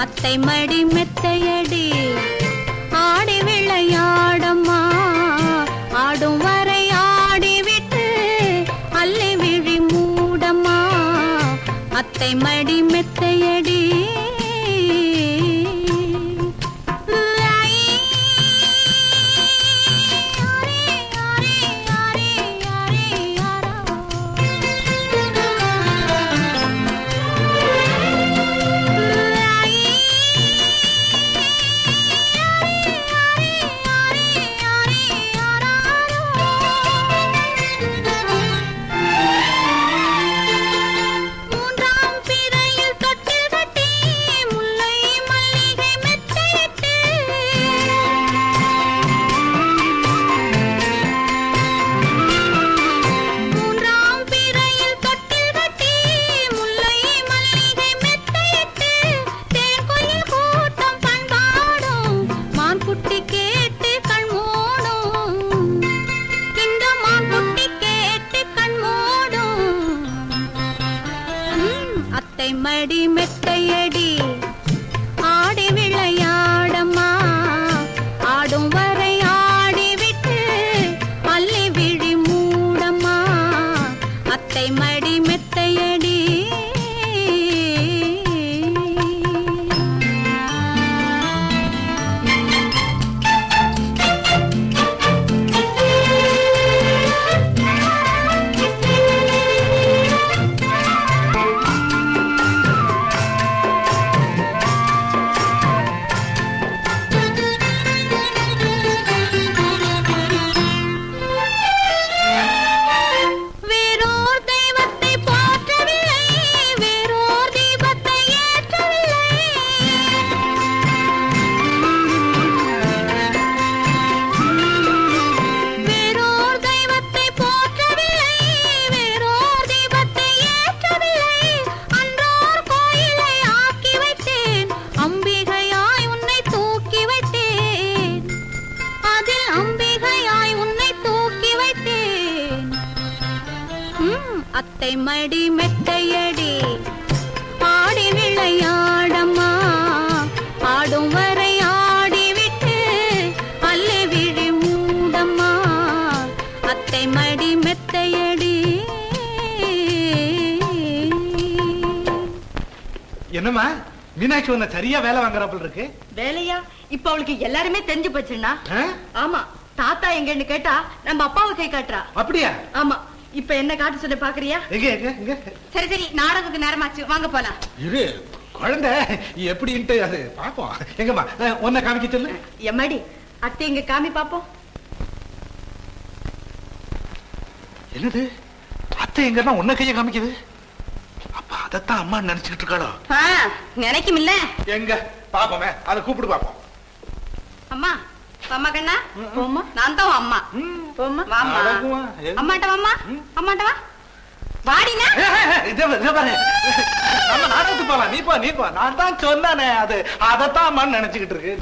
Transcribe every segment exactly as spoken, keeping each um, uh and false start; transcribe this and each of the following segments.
அத்தை மடி மெத்தையடி ஆடி விளையாடம்மா ஆடும் வரை ஆடிவிட்டு அள்ளி விழி மூடம்மா அத்தை மடி மெத்தையடி மடி மெத்தையடி ஆடி விளையாடம்மா ஆடும் வரை ஆடிவிட்டு அள்ளி விழி மூடம்மா அத்தை மடி மெத்தையடி அத்தை மடி மெத்தையடி ஆடி விளையாடம்மா ஆடும் வரை ஆடிவிட்டு அள்ளி விழி மூடம்மா அத்தை மடி மெத்தையடி. என்னம்மா மீனாட்சி உன்னை சரியா வேலை வாங்குறாப்புல இருக்கு? வேலையா? இப்ப அவளுக்கு எல்லாருமே தெரிஞ்சு போச்சுன்னா. ஆமா, தாத்தா எங்கன்னு கேட்டா நம்ம அப்பாவை கை காட்டுறா. அப்படியா? ஆமா. இப்ப என்ன காட்டு சொல்ல பாக்குறியா? சரி சரி, நாடகத்துக்கு நேரமாச்சு, வாங்க போலாம். இரு, குழந்தை எப்படின்ட்டு அது பாப்போம். எங்கம்மா உன்னை காமிக்க சொல்லு. எம்மாடி, அத்தை எங்க காமி பாப்போம். என்னது அத்தை எங்கன்னா உன்னை கைய காமிக்குது? அப்ப அதத்தான் அம்மா நினைச்சுக்கிட்டு இருக்காளோ? நினைக்கும் இல்ல. எங்க பாப்போமே, அதை கூப்பிடு பாப்போம். அம்மா அம்மா கண்ணா, நான் தான் அம்மா. அம்மாட்ட வாமா, அம்மாட்ட வா. வாடினா நம்ம நாடகத்துக்கு போலாம். நீ போ, நீ போ. நான் தான் சொன்னானே, அது அதத்தான் அம்மான்னு நினைச்சுக்கிட்டு இருக்கு.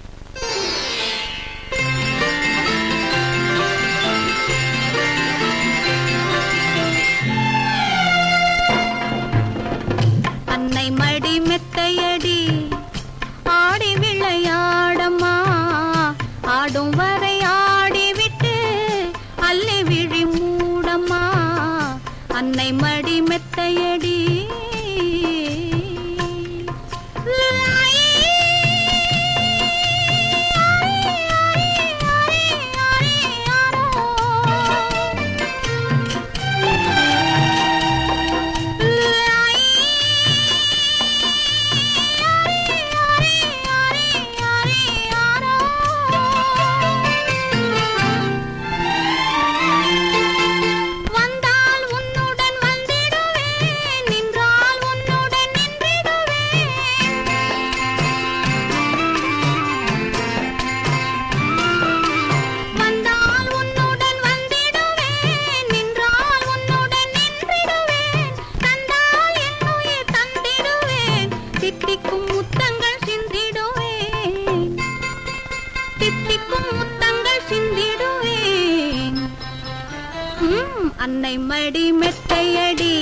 அன்னை மடி மெத்தையடி ஆடி விளையாடம்மா ஆடும் வரை ஆடிவிட்டு அள்ளி விழி மூடம்மா அன்னை மடி மெத்தையடி. அன்னை மடி மெத்தையடி